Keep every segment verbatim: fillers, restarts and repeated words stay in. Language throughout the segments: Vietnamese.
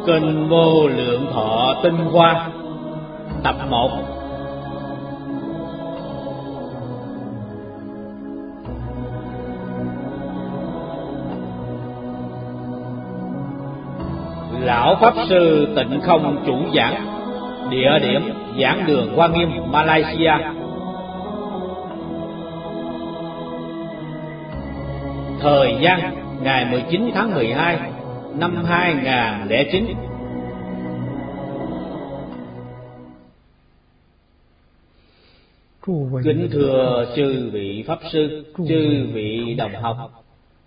Kinh Vô Lượng Thọ Tinh Hoa tập một. Lão Pháp Sư Tịnh Không chủ giảng. Địa điểm Giảng đường Hoa Nghiêm, Malaysia. Thời gian ngày mười chín tháng mười hai năm hai nghìn không trăm lẻ chín. Kính thưa chư vị Pháp Sư, chư vị đồng học,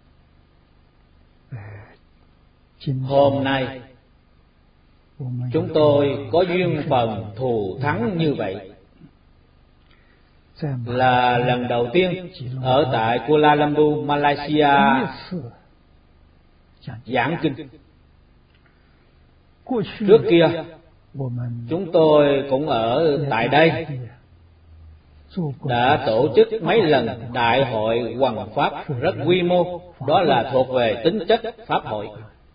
hôm nay chúng tôi có duyên phần thù thắng như vậy, là lần đầu tiên ở tại Kuala Lumpur, Malaysia giảng kinh. Trước kia chúng tôi cũng ở tại đây đã tổ chức mấy lần đại hội hoằng pháp rất quy mô, đó là thuộc về tính chất pháp hội.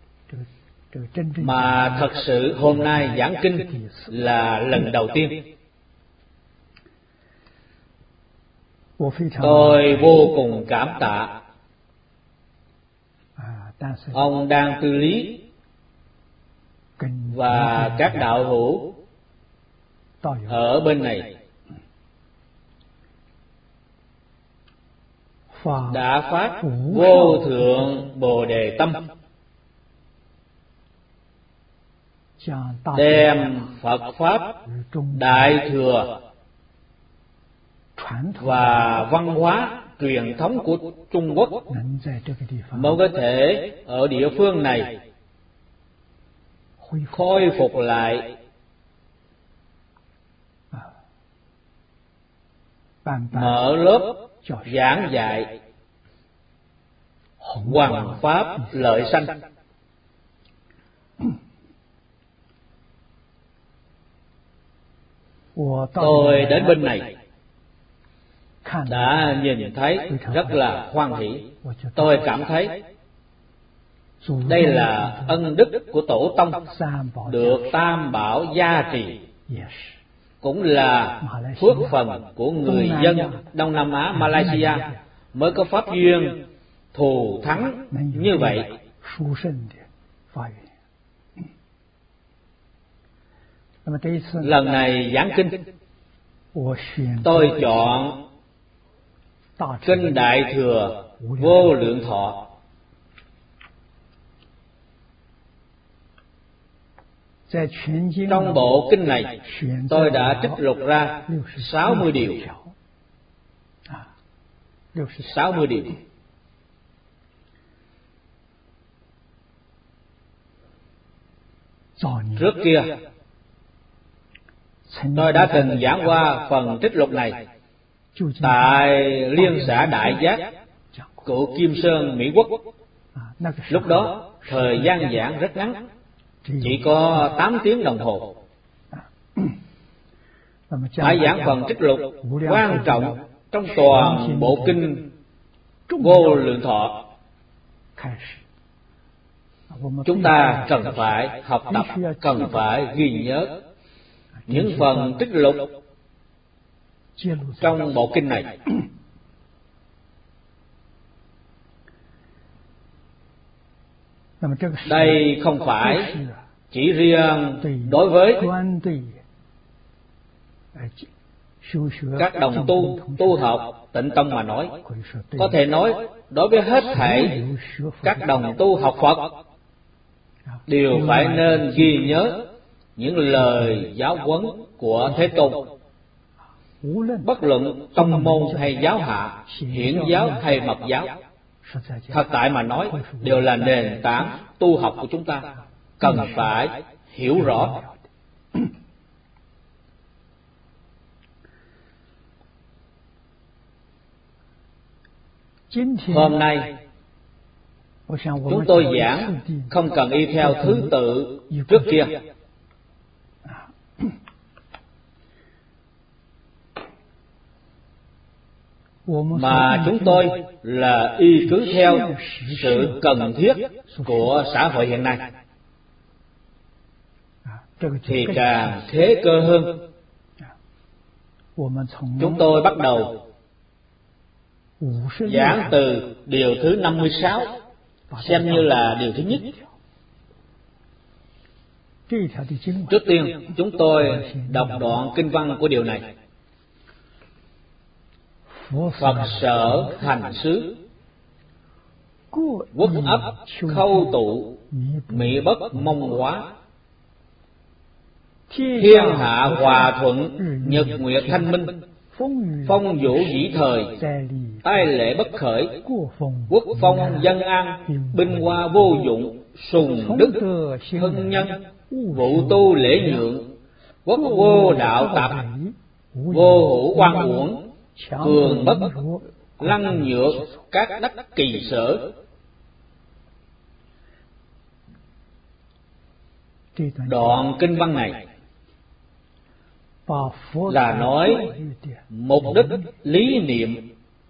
Mà thật sự hôm nay giảng kinh là lần đầu tiên. Tôi vô cùng cảm tạ ông Đan Tư Lý và các đạo hữu ở bên này đã phát vô thượng Bồ Đề tâm, đem Phật Pháp Đại Thừa và văn hóa truyền thống của Trung Quốc mới có thể ở địa phương này khôi phục lại mở lớp giảng dạy hoằng pháp lợi sanh. Tôi đến bên này đã nhìn thấy rất là hoan hỷ. Tôi cảm thấy đây là ân đức của Tổ Tông, được Tam Bảo gia trì, cũng là phước phần của người dân Đông Nam Á Malaysia mới có pháp duyên thù thắng như vậy. Lần này giảng kinh, tôi chọn Kinh Đại Thừa Vô Lượng Thọ. Trong bộ kinh này tôi đã trích lục ra sáu mươi điều. sáu mươi điều. Trước kia tôi đã từng giảng qua phần trích lục này tại Liên xã Đại Giác, cựu Kim Sơn, Mỹ Quốc. Lúc đó thời gian giảng rất ngắn, chỉ có tám tiếng đồng hồ. Phải giảng phần trích lục quan trọng trong toàn bộ kinh Vô Lượng Thọ. Chúng ta cần phải học tập, cần phải ghi nhớ những phần trích lục trong bộ kinh này. Đây không phải chỉ riêng đối với các đồng tu tu học Tịnh Tông mà nói, có thể nói đối với hết thảy các đồng tu học Phật đều phải nên ghi nhớ những lời giáo huấn của Thế Tôn. Bất luận tông môn hay giáo hạ, hiển giáo hay mật giáo, thật tại mà nói đều là nền tảng tu học của chúng ta, cần phải hiểu rõ. Hôm nay chúng tôi giảng không cần y theo thứ tự trước kia. mà chúng tôi là y cứ theo sự cần thiết của xã hội hiện nay. thì càng khế cơ hơn. Chúng tôi bắt đầu giảng từ điều thứ năm mươi sáu, xem như là điều thứ nhất. Trước tiên, chúng tôi đọc đoạn kinh văn của điều này. Phật sở hành xứ, quốc ấp khâu tụ, mỹ bất mong hóa. Thiên hạ hòa thuận, nhật nguyệt thanh minh, phong vũ dĩ thời, tai lệ bất khởi, quốc phong dân an, binh hoa vô dụng, sùng đức hân nhân, vụ tu lễ nhượng, quốc vô đạo tạp, vô hữu oan uổng, cường bất lăng nhược, các đắc kỳ sở. Đoạn kinh văn này là nói mục đích lý niệm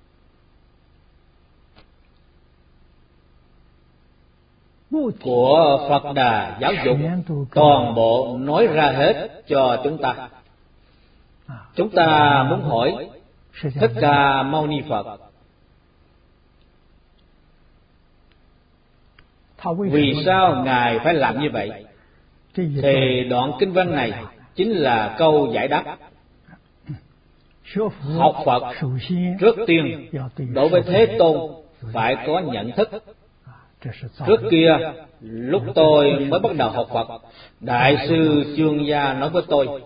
của Phật Đà giáo dục, toàn bộ nói ra hết cho chúng ta. Chúng ta muốn hỏi Thích Ca Mâu Ni Phật vì sao Ngài phải làm như vậy, thì đoạn kinh văn này chính là câu giải đáp. Học Phật trước tiên đối với Thế Tôn phải có nhận thức. Trước kia, lúc tôi mới bắt đầu học Phật, Đại sư Chương Gia nói với tôi,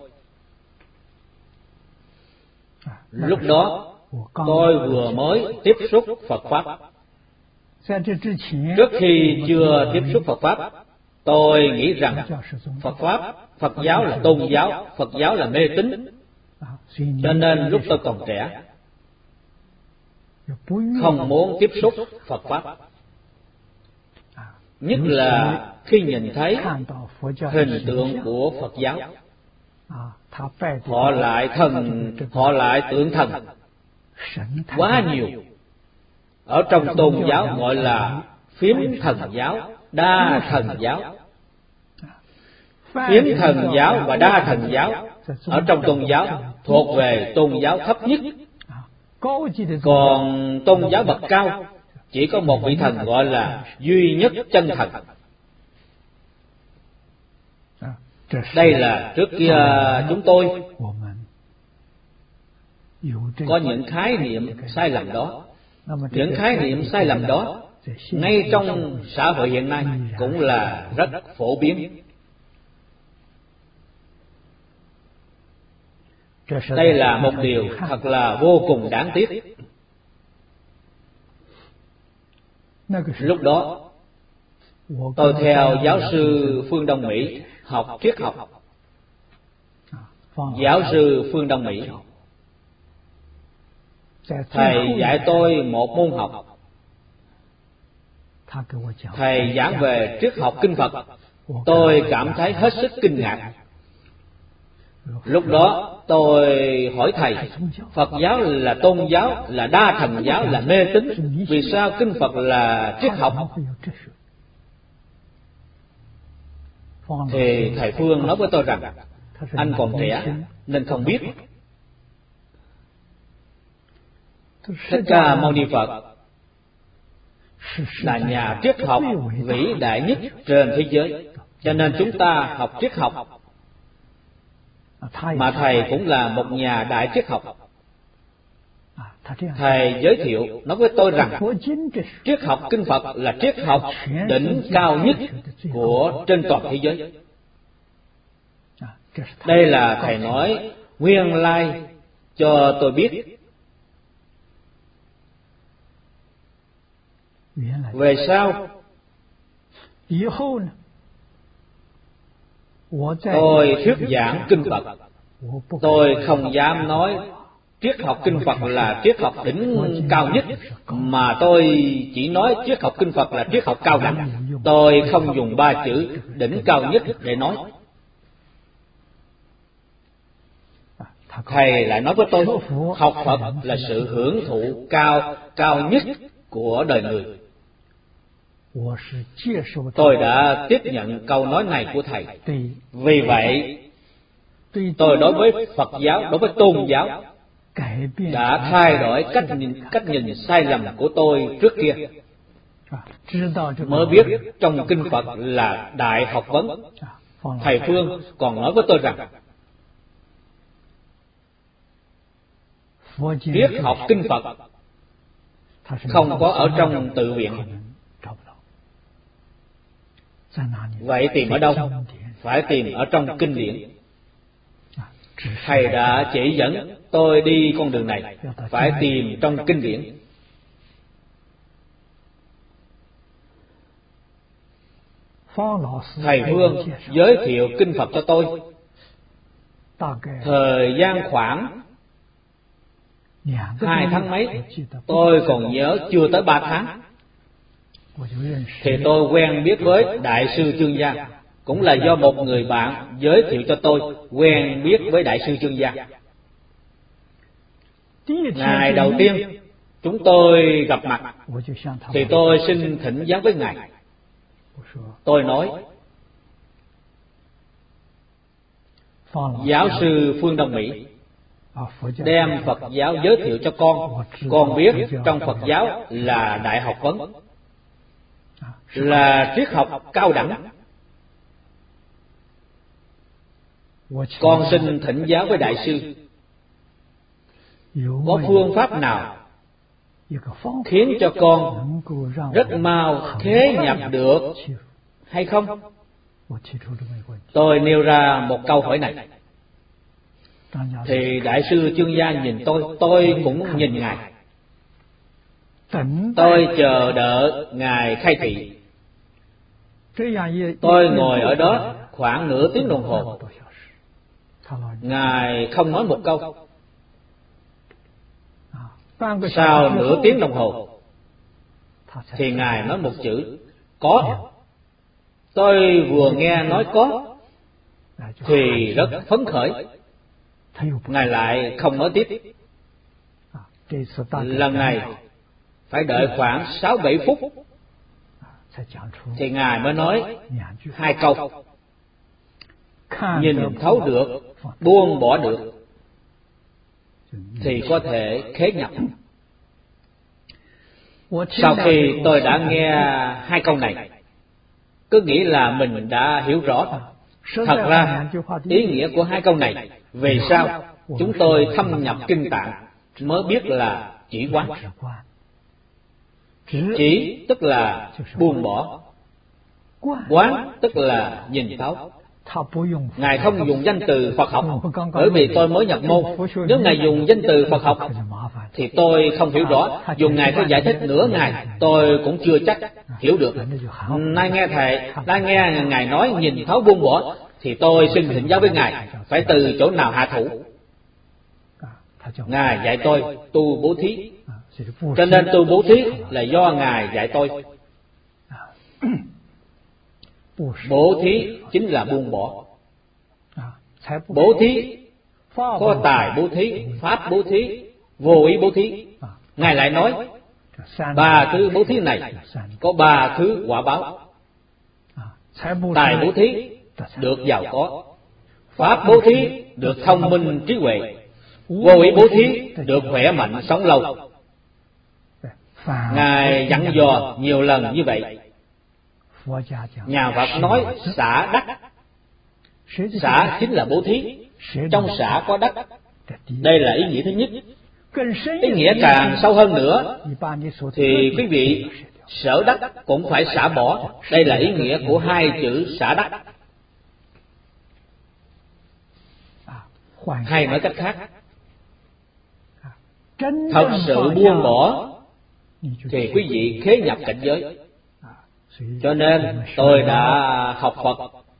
lúc đó tôi vừa mới tiếp xúc Phật Pháp. Trước khi chưa tiếp xúc Phật Pháp, tôi nghĩ rằng Phật Pháp, Phật giáo là tôn giáo, Phật giáo là mê tín. Cho nên lúc tôi còn trẻ, không muốn tiếp xúc Phật Pháp. Nhất là khi nhìn thấy hình tượng của Phật giáo, họ lại thần, họ lại tượng thần quá nhiều. Ở trong tôn giáo gọi là phiếm thần giáo, đa thần giáo. Phiếm thần giáo và đa thần giáo ở trong tôn giáo thuộc về tôn giáo thấp nhất. Còn tôn giáo bậc cao chỉ có một vị thần gọi là duy nhất chân thần. Đây là trước kia chúng tôi có những khái niệm sai lầm đó. Những khái niệm sai lầm đó ngay trong xã hội hiện nay cũng là rất phổ biến. Đây là một điều thật là vô cùng đáng tiếc. Lúc đó, tôi theo giáo sư Phương Đông Mỹ học triết học. Giáo sư Phương Đông Mỹ, thầy dạy tôi một môn học. Thầy giảng về triết học kinh Phật. Tôi cảm thấy hết sức kinh ngạc. Lúc đó tôi hỏi thầy, Phật giáo là tôn giáo, là đa thần giáo, là mê tín, vì sao kinh Phật là triết học? Thì thầy Phương nói với tôi rằng, anh còn trẻ nên không biết. Thích Ca Mâu Ni Phật là nhà triết học vĩ đại nhất trên thế giới, cho nên chúng ta học triết học. Mà thầy cũng là một nhà đại triết học. Thầy giới thiệu nói với tôi rằng triết học kinh Phật là triết học đỉnh cao nhất của trên toàn thế giới. Đây là thầy nói nguyên lai cho tôi biết. Về sau, tôi thuyết giảng kinh Phật, tôi không dám nói triết học kinh Phật là triết học đỉnh cao nhất, mà tôi chỉ nói triết học kinh Phật là triết học cao đẳng. Tôi không dùng ba chữ đỉnh cao nhất để nói. Thầy lại nói với tôi, học Phật là sự hưởng thụ cao cao nhất của đời người. Tôi đã tiếp nhận câu nói này của thầy. Vì vậy, tôi đối với Phật giáo, đối với tôn giáo đã thay đổi cách nhìn, cách nhìn sai lầm của tôi trước kia. Mới biết trong kinh Phật là Đại Học Vấn. Thầy Phương còn nói với tôi rằng triết học kinh Phật không có ở trong tự viện. Vậy tìm ở đâu? Phải tìm ở trong kinh điển. Thầy đã chỉ dẫn tôi đi con đường này, phải tìm trong kinh điển. Thầy Phương giới thiệu kinh Phật cho tôi. Thời gian khoảng hai tháng mấy, tôi còn nhớ chưa tới ba tháng, thì tôi quen biết với Đại sư Chương Gia. Cũng là do một người bạn giới thiệu cho tôi quen biết với Đại sư Chương Gia. Ngày đầu tiên chúng tôi gặp mặt thì tôi xin thỉnh giáo với Ngài. Tôi nói: Giáo sư Phương Đông Mỹ đem Phật giáo giới thiệu cho con. Con biết trong Phật giáo là Đại Học Vấn, là triết học cao đẳng. Con xin thỉnh giáo với Đại sư, có phương pháp nào khiến cho con rất mau khế nhập được hay không? Tôi nêu ra một câu hỏi này, thì Đại sư Chương Gia nhìn tôi, tôi cũng nhìn Ngài. Tôi chờ đợi Ngài khai thị. Tôi ngồi ở đó khoảng nửa tiếng đồng hồ. Ngài không nói một câu. Sau nửa tiếng đồng hồ thì Ngài nói một chữ: có. Tôi vừa nghe nói có thì rất phấn khởi. Ngài lại không nói tiếp. Lần này phải đợi khoảng sáu bảy phút thì Ngài mới nói hai câu: nhìn thấu được, buông bỏ được thì có thể khế nhập. Sau khi tôi đã nghe hai câu này, cứ nghĩ là mình đã hiểu rõ. Thật ra ý nghĩa của hai câu này, vì sao chúng tôi thâm nhập kinh tạng mới biết là chỉ quán. Chỉ tức là buông bỏ, quán tức là nhìn thấu. Ngài không dùng danh từ Phật học, bởi vì tôi mới nhập môn. Nếu Ngài dùng danh từ Phật học thì tôi không hiểu rõ. Dù Ngài có giải thích nửa ngày, tôi cũng chưa chắc hiểu được. Nay nghe thầy, nay nghe Ngài nói nhìn thấu buông bỏ, thì tôi xin thỉnh giáo với Ngài phải từ chỗ nào hạ thủ. Ngài dạy tôi tu bố thí, cho nên tu bố thí là do Ngài dạy tôi. Bố thí chính là buông bỏ. Bố thí có tài bố thí, pháp bố thí, vô ý bố thí. Ngài lại nói ba thứ bố thí này có ba thứ quả báo. Tài bố thí được giàu có, pháp bố thí được thông minh trí huệ, vô ý bố thí được khỏe mạnh sống lâu. Ngài dặn dò nhiều lần như vậy. Nhà Phật nói xả đắc. Xả chính là bố thí. Trong xả có đắc. Đây là ý nghĩa thứ nhất. Ý nghĩa càng sâu hơn nữa thì quý vị sở đắc cũng phải xả bỏ. Đây là ý nghĩa của hai chữ xả đắc. Hay nói cách khác, thật sự buông bỏ thì quý vị khế nhập cảnh giới. Cho nên tôi đã học Phật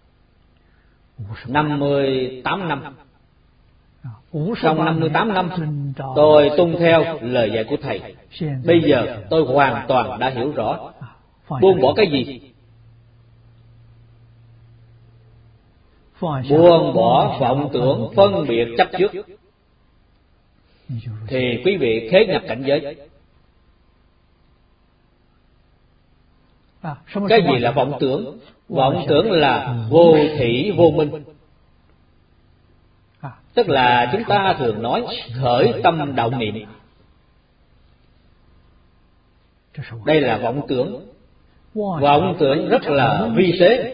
năm mươi tám năm. Trong năm mươi tám năm tôi tuân theo lời dạy của Thầy. Bây giờ tôi hoàn toàn đã hiểu rõ buông bỏ cái gì. Buông bỏ vọng tưởng phân biệt chấp trước thì quý vị khế nhập cảnh giới. Cái gì là vọng tưởng? Vọng tưởng là vô thủy vô minh. Tức là chúng ta thường nói khởi tâm động niệm. Đây là vọng tưởng. Vọng tưởng rất là vi tế.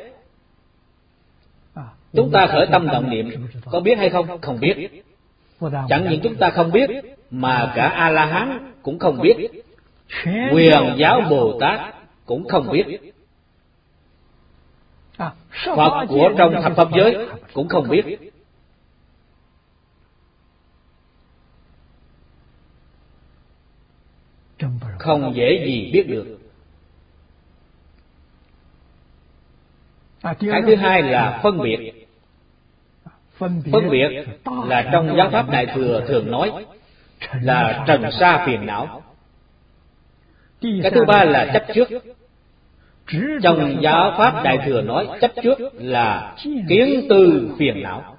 Chúng ta khởi tâm động niệm có biết hay không? Không biết. Chẳng những chúng ta không biết, mà cả A-la-hán cũng không biết, Huyền giáo Bồ Tát cũng không biết, Phật của trong thập pháp giới cũng không biết. Không dễ gì biết được. Cái thứ hai là phân biệt. Phân biệt là trong giáo pháp Đại Thừa thường nói là trần sa phiền não. Cái thứ ba là chấp trước. Trong giáo pháp Đại Thừa nói chấp trước là kiến tư phiền não.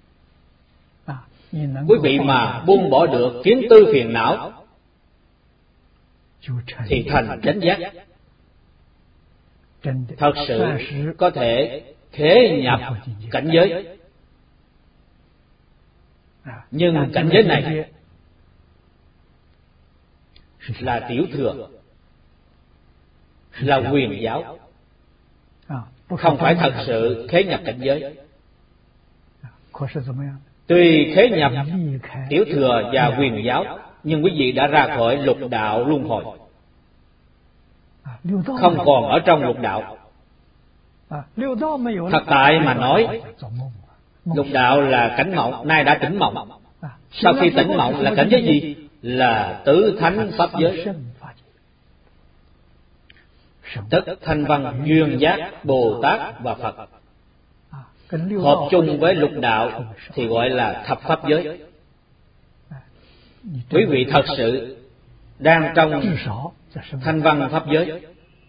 Quý vị mà buông bỏ được kiến tư phiền não thì thành chánh giác. Thật sự có thể khế nhập cảnh giới. Nhưng cảnh giới này là tiểu thừa, là huyền giáo, không phải thật sự khế nhập cảnh giới. Tuy khế nhập tiểu thừa và huyền giáo, nhưng quý vị đã ra khỏi lục đạo luân hồi, không còn ở trong lục đạo. Thật tại mà nói, lục đạo là cảnh mộng, nay đã tỉnh mộng. Sau khi tỉnh mộng là cảnh giới gì? Là tứ thánh pháp giới, tức thanh văn, duyên giác, Bồ Tát và Phật. Hợp chung với lục đạo thì gọi là thập pháp giới. Quý vị thật sự đang trong thanh văn pháp giới.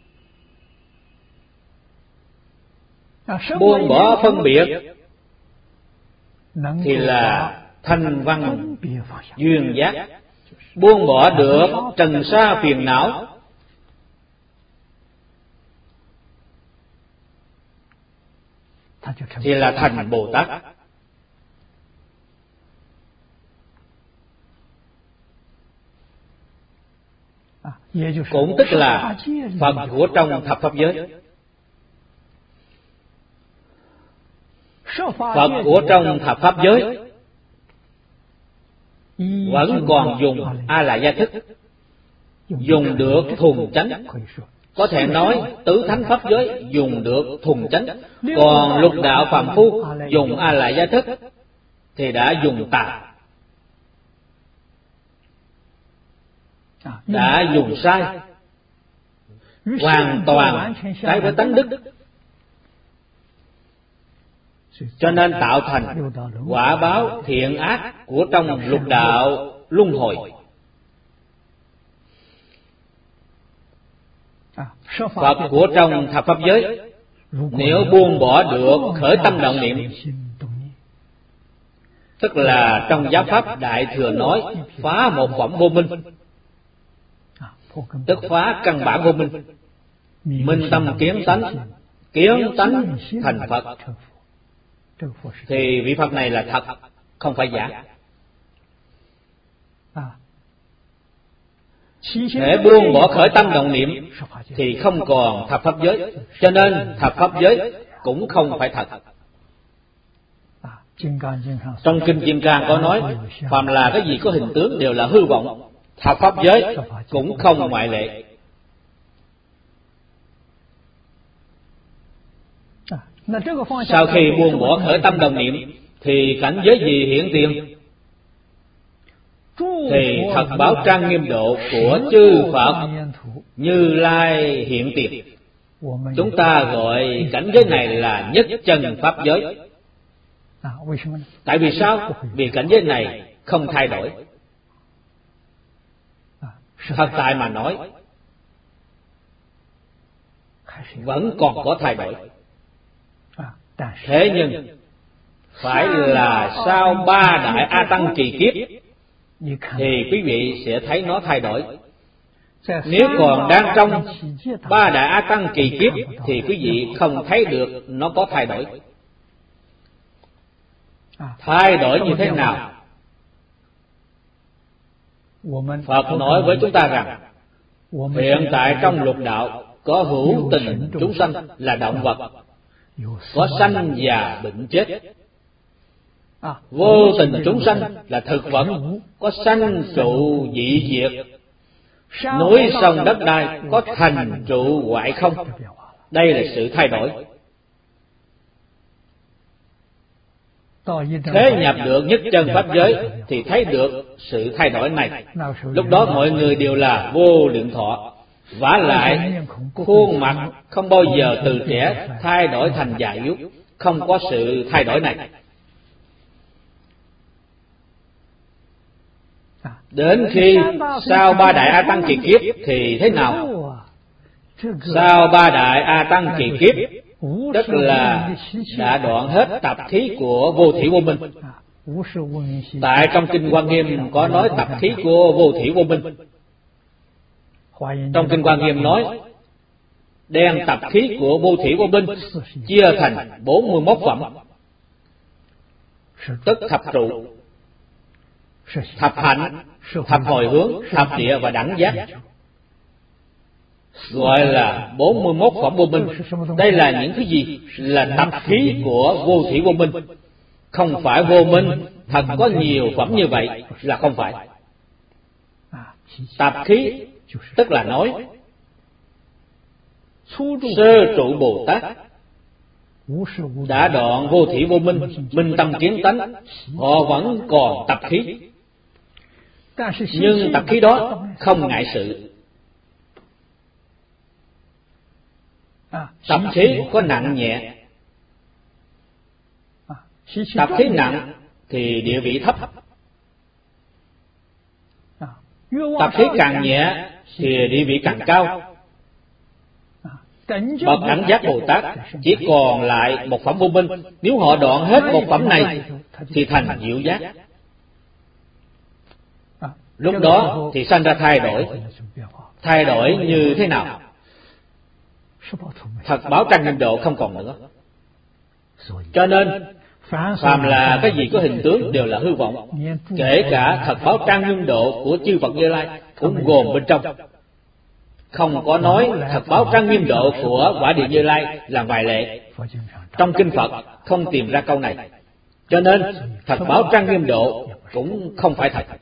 Buông bỏ phân biệt thì là thanh văn duyên giác. Buông bỏ được trần sa phiền não thì là thành Bồ Tát. Cũng tức là Phật của trong thập pháp giới. Phật của trong thập pháp giới vẫn còn dùng A La Gia thức, dùng được thuần chánh. Có thể nói tứ thánh pháp giới dùng được thuần chánh, còn lục đạo phàm phu dùng A La Gia thức thì đã dùng tà, đã dùng sai, hoàn toàn trái với tánh đức, cho nên tạo thành quả báo thiện ác của trong lục đạo luân hồi. Phật của trong thập pháp giới nếu buông bỏ được khởi tâm động niệm, tức là trong giáo pháp Đại Thừa nói phá một phẩm vô minh, tức phá căn bản vô minh, minh tâm kiến tánh, kiến tánh thành Phật, thì vị Phật này là thật, không phải giả. Để buông bỏ khởi tâm động niệm thì không còn thập pháp giới, cho nên thập pháp giới cũng không phải thật. Trong Kinh Kim Cang có nói, phàm là cái gì có hình tướng đều là hư vọng, thập pháp giới cũng không ngoại lệ. Sau khi buông bỏ khởi tâm đồng niệm thì cảnh giới gì hiện tiền? Thì thật báo trang nghiêm độ của chư Phật Như Lai hiện tiền. Chúng ta gọi cảnh giới này là nhất chân pháp giới. Tại vì sao? Vì cảnh giới này không thay đổi. Thật tại mà nói, vẫn còn có thay đổi. Thế nhưng phải là sau ba đại A Tăng trì kiếp thì quý vị sẽ thấy nó thay đổi. Nếu còn đang trong ba đại A Tăng kỳ kiếp thì quý vị không thấy được nó có thay đổi. Thay đổi như thế nào? Phật nói với chúng ta rằng hiện tại trong lục đạo có hữu tình chúng sanh là động vật, có sanh già bệnh chết. Vô tình chúng sanh là thực vật, có sanh trụ dị diệt. Núi sông đất đai có thành trụ hoại không. Đây là sự thay đổi. Thế nhập được nhất chân pháp giới thì thấy được sự thay đổi này. Lúc đó mọi người đều là vô lượng thọ. Vả lại khuôn mặt không bao giờ từ trẻ thay đổi thành già yếu, không có sự thay đổi này. Đến khi sau ba đại A Tăng kỳ kiếp thì thế nào? Sau ba đại A Tăng kỳ kiếp, tức là đã đoạn hết tập khí của vô thủy vô minh. Tại trong kinh Hoa Nghiêm có nói tập khí của vô thủy vô minh. Trong kinh Hoa Nghiêm nói đem tập khí của vô thủy vô minh chia thành bốn mươi mốt phẩm, tức thập trụ, thập hạnh, thập hồi hướng, thập địa và đẳng giác, gọi là bốn mươi mốt phẩm vô minh. Đây là những cái gì? Là tập khí của vô thủy vô minh. Không phải vô minh thật có nhiều phẩm như vậy, là không phải. Tập khí tức là nói sơ trụ Bồ Tát đã đoạn vô thủy vô minh, minh tâm kiến tánh, họ vẫn còn tập khí. Nhưng tập khí đó không ngại sự. Tập khí có nặng nhẹ. Tập khí nặng thì địa vị thấp. Tập khí càng nhẹ thì địa vị càng cao. Bậc đẳng giác Bồ Tát chỉ còn lại một phẩm vô minh. Nếu họ đoạn hết một phẩm này thì thành diệu giác. Lúc đó thì sanh ra thay đổi. Thay đổi như thế nào? Thật báo trang nghiêm độ không còn nữa. Cho nên phàm là cái gì có hình tướng đều là hư vọng. Kể cả thật báo trang nghiêm độ của chư Phật Như Lai cũng gồm bên trong. Không có nói thật báo trang nghiêm độ của quả địa Như Lai là ngoại lệ. Trong kinh Phật không tìm ra câu này. Cho nên thật báo trang nghiêm độ cũng không phải thật.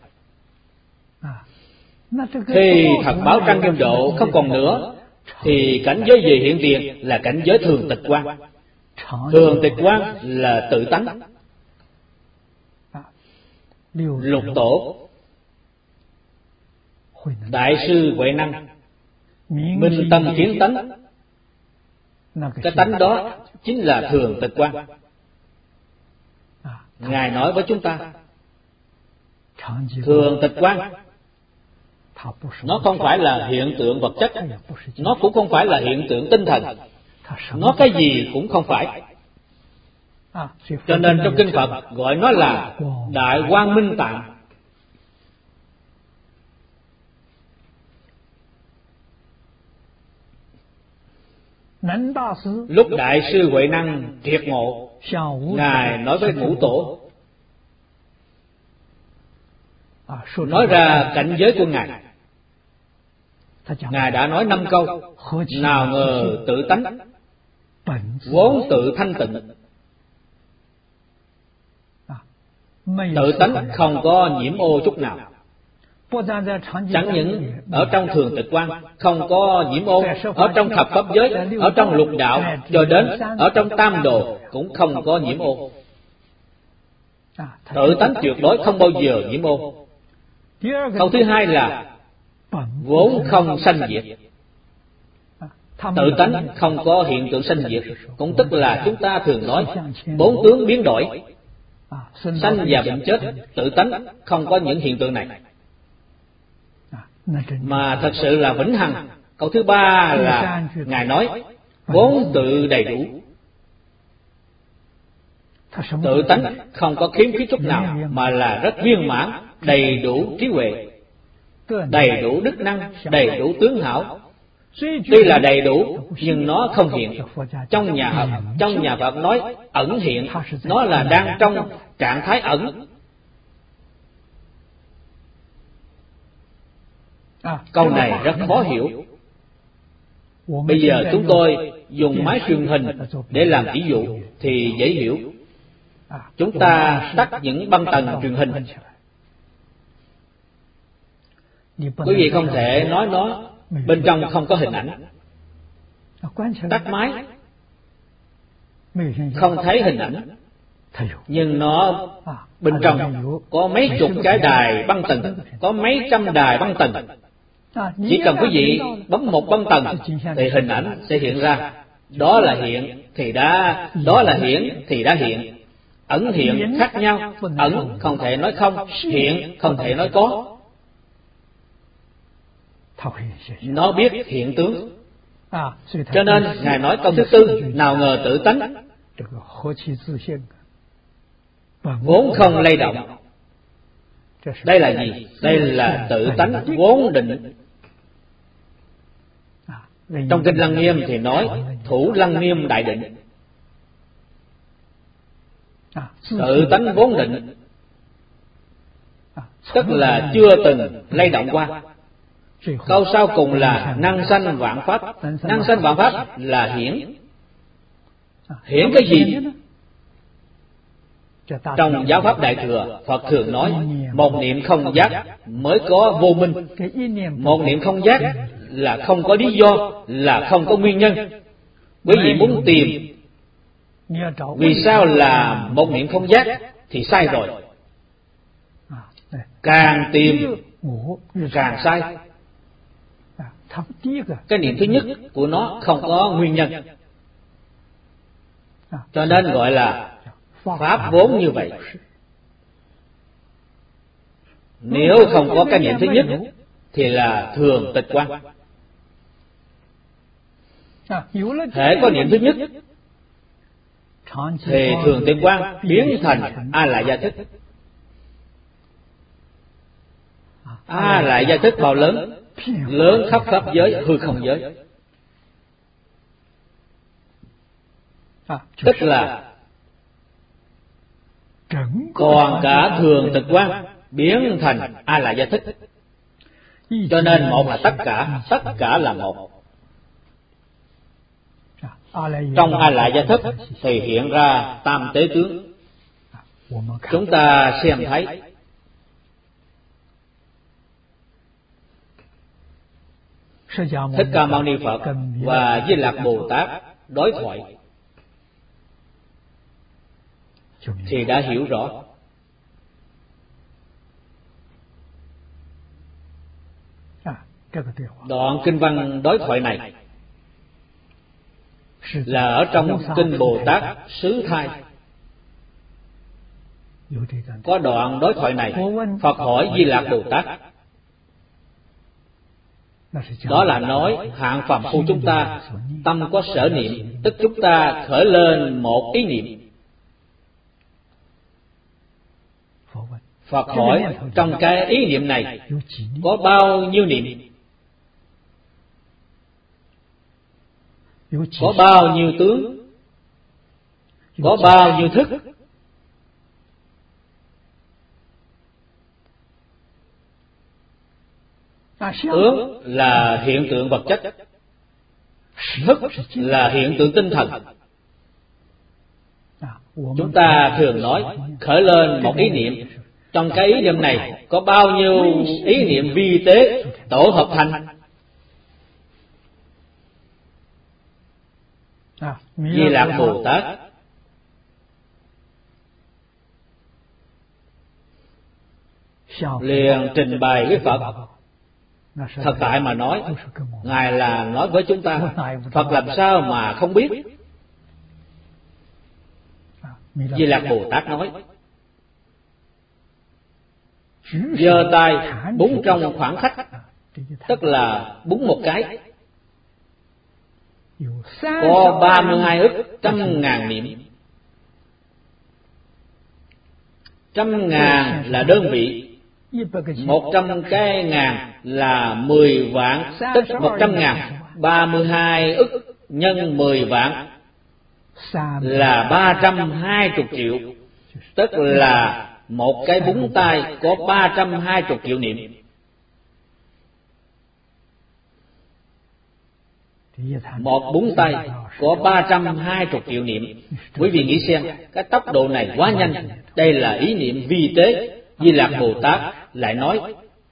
Khi thật báo trang nghiêm độ không còn nữa thì cảnh giới gì hiện tiền là cảnh giới thường tịch quan. Thường tịch quan là tự tánh. Lục tổ Đại sư Huệ Năng minh tâm kiến tánh, cái tánh đó chính là thường tịch quan. Ngài nói với chúng ta thường tịch quan nó không phải là hiện tượng vật chất, nó cũng không phải là hiện tượng tinh thần, nó cái gì cũng không phải. Cho nên trong kinh Phật gọi nó là Đại Quang Minh Tạng. Lúc Đại sư Huệ Năng triệt ngộ, Ngài nói với Ngũ Tổ, nói ra cảnh giới của Ngài. Ngài đã nói năm câu. Nào ngờ tự tánh vốn tự thanh tịnh. Tự tánh không có nhiễm ô chút nào. Chẳng những ở trong thường tịch quan không có nhiễm ô, ở trong thập pháp giới, ở trong lục đạo, cho đến ở trong tam đồ cũng không có nhiễm ô. Tự tánh tuyệt đối không bao giờ nhiễm ô. Câu thứ hai là vốn không sanh diệt. Tự tánh không có hiện tượng sanh diệt, cũng tức là chúng ta thường nói bốn tướng biến đổi, sanh và bệnh chết. Tự tánh không có những hiện tượng này, mà thật sự là vĩnh hằng. Câu thứ ba là Ngài nói vốn tự đầy đủ. Tự tánh không có khiếm khuyết chút nào, mà là rất viên mãn, đầy đủ trí huệ. đầy đủ đức năng, đầy đủ tướng hảo. Tuy là đầy đủ nhưng nó không hiện. Trong nhà Phật, trong nhà Phật nói ẩn hiện, nó là đang trong trạng thái ẩn. Câu này rất khó hiểu. Bây giờ chúng tôi dùng máy truyền hình để làm ví dụ thì dễ hiểu. Chúng ta tắt những băng tần truyền hình. Quý vị không thể nói nó bên trong không có hình ảnh. Tắt máy không thấy hình ảnh, nhưng nó bên trong có mấy chục cái đài băng tần, có mấy trăm đài băng tần. Chỉ cần quý vị bấm một băng tần thì hình ảnh sẽ hiện ra. Đó là hiện thì đã, đó là hiển thì đã hiện. Ẩn hiện khác nhau. Ẩn không thể nói không, hiện không thể nói có. Nó biết hiện tướng. Cho nên Ngài nói câu thứ tư, nào ngờ tự tánh vốn không lay động. Đây là gì? Đây là tự tánh vốn định. Trong kinh Lăng Nghiêm thì nói thủ Lăng Nghiêm đại định. Tự tánh vốn định, tức là chưa từng lay động qua. Câu sau cùng là năng sanh vạn pháp. Năng sanh vạn pháp là hiển. Hiển cái gì? Trong giáo pháp Đại Thừa, Phật thường nói một niệm không giác mới có vô minh. Một niệm không giác là không có lý do, là không có nguyên nhân. Quý vị muốn tìm vì sao là một niệm không giác thì sai rồi. Càng tìm càng sai. Cái niệm thứ nhất của nó không có nguyên nhân, cho nên gọi là pháp vốn như vậy. Nếu không có cái niệm thứ nhất thì là thường tịch quan. Hễ có niệm thứ nhất thì thường tịch quan biến thành A Lại Gia Thức. A Lại Gia Thức bao lớn? Lớn khắp pháp giới hư không giới. Tức là còn cả thường tịch quan biến thành A Lại Gia Thức. Cho nên một là tất cả, tất cả là một. Trong A Lại Gia Thức thì hiện ra tam tế tướng. Chúng ta xem thấy Thích Ca Mâu Ni Phật và Di Lặc Bồ Tát đối thoại thì đã hiểu rõ. Đoạn kinh văn đối thoại này là ở trong kinh Bồ Tát Xứ Thai. Có đoạn đối thoại này, Phật hỏi Di Lặc Bồ Tát. Đó là nói hạng phàm phu chúng ta tâm có sở niệm, tức chúng ta khởi lên một ý niệm. Phật hỏi trong cái ý niệm này có bao nhiêu niệm, có bao nhiêu tướng, có bao nhiêu thức. Tướng là hiện tượng vật chất, thức là hiện tượng tinh thần. Chúng ta thường nói khởi lên một ý niệm, trong cái ý niệm này có bao nhiêu ý niệm vi tế tổ hợp thành. Di Lặc Bồ Tát liền trình bày với Phật. Thật tại mà nói, Ngài là nói với chúng ta, Phật làm sao mà không biết. Di Lặc Bồ Tát nói, giơ tay búng trong khoảng khắc, tức là búng một cái, có ba mươi hai ức trăm ngàn niệm. Trăm ngàn là đơn vị, Một trăm cái ngàn là mười vạn, tức một trăm ngàn. Ba mươi hai ức nhân mười vạn là ba trăm hai mươi triệu, tức là một cái búng tay có ba trăm hai mươi triệu niệm. Một búng tay có ba trăm hai mươi triệu niệm. Quý vị nghĩ xem, cái tốc độ này quá nhanh. Đây là ý niệm vi tế. Di Lạc Bồ Tát lại nói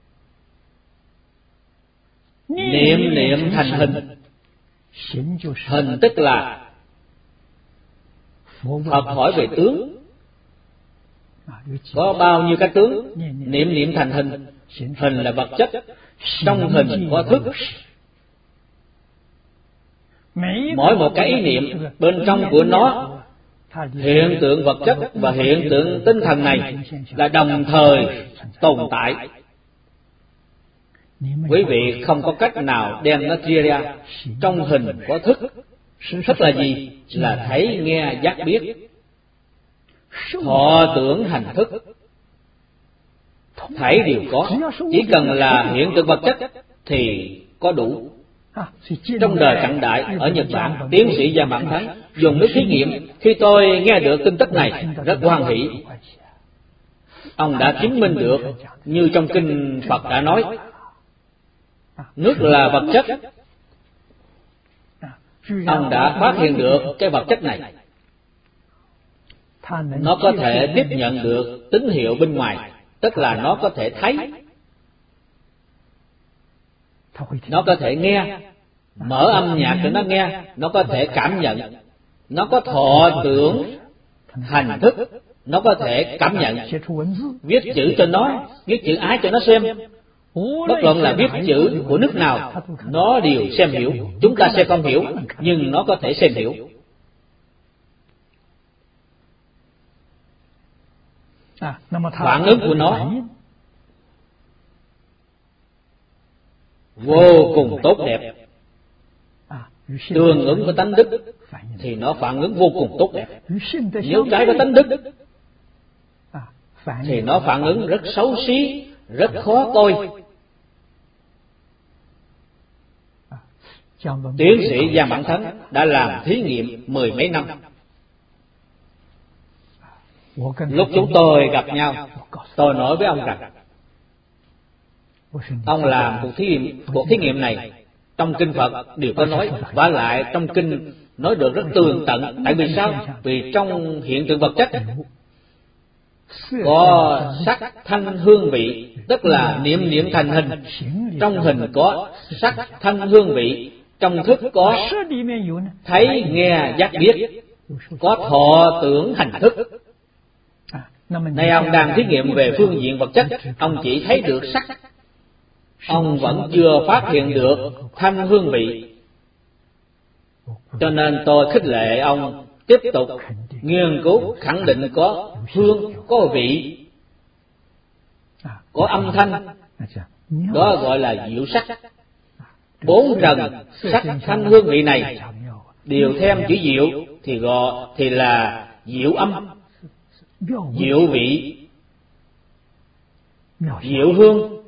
niệm niệm thành hình. Hình tức là Phật hỏi về tướng, có bao nhiêu cái tướng, niệm niệm thành hình. Hình là vật chất, trong hình có thức. Mỗi một cái ý niệm bên trong của nó, hiện tượng vật chất và hiện tượng tinh thần này là đồng thời tồn tại. Quý vị không có cách nào đem nó chia ra. Trong hình có thức. Thức là gì? Là thấy, nghe, giác, biết. Thọ tưởng hành thức, thảy đều có. Chỉ cần là hiện tượng vật chất thì có đủ. Trong đời cận đại ở Nhật Bản, tiến sĩ Gia Mãn Thắng dùng nước thí nghiệm. Khi tôi nghe được tin tức này rất hoan hỷ. Ông đã chứng minh được như trong kinh Phật đã nói, nước là vật chất. Ông đã phát hiện được cái vật chất này, nó có thể tiếp nhận được tín hiệu bên ngoài, tức là nó có thể thấy, nó có thể nghe, mở âm nhạc cho nó nghe, nó có thể cảm nhận, nó có thọ tưởng hành thức, nó có thể cảm nhận, viết chữ cho nó, viết chữ ái cho nó xem. Bất luận là viết chữ của nước nào, nó đều xem hiểu. Chúng ta sẽ không hiểu, nhưng nó có thể xem hiểu. Phản ứng của nó vô cùng tốt đẹp. Tương ứng với tánh đức thì nó phản ứng vô cùng tốt đẹp. Nếu trái với tánh đức thì nó phản ứng rất xấu xí, rất khó coi. Tiến sĩ Gia Mãn Thắng đã làm thí nghiệm mười mấy năm. Lúc chúng tôi gặp nhau, tôi nói với ông rằng ông làm cuộc thí nghiệm, cuộc thí nghiệm này trong kinh Phật đều có nói, vả lại trong kinh nói được rất tường tận. Tại vì sao? Vì trong hiện tượng vật chất có sắc thanh hương vị, tức là niệm niệm thành hình. Trong hình có sắc thanh hương vị, trong thức có thấy nghe giác biết, có thọ tưởng hành thức. Nay ông đang thí nghiệm về phương diện vật chất, ông chỉ thấy được sắc, ông vẫn chưa phát hiện được thanh hương vị. Cho nên tôi khích lệ ông tiếp tục nghiên cứu, khẳng định có hương, có vị, có âm thanh, đó gọi là diệu sắc. Bốn trần sắc thanh hương vị này đều thêm chữ diệu thì gọi thì là diệu âm, diệu vị, diệu hương.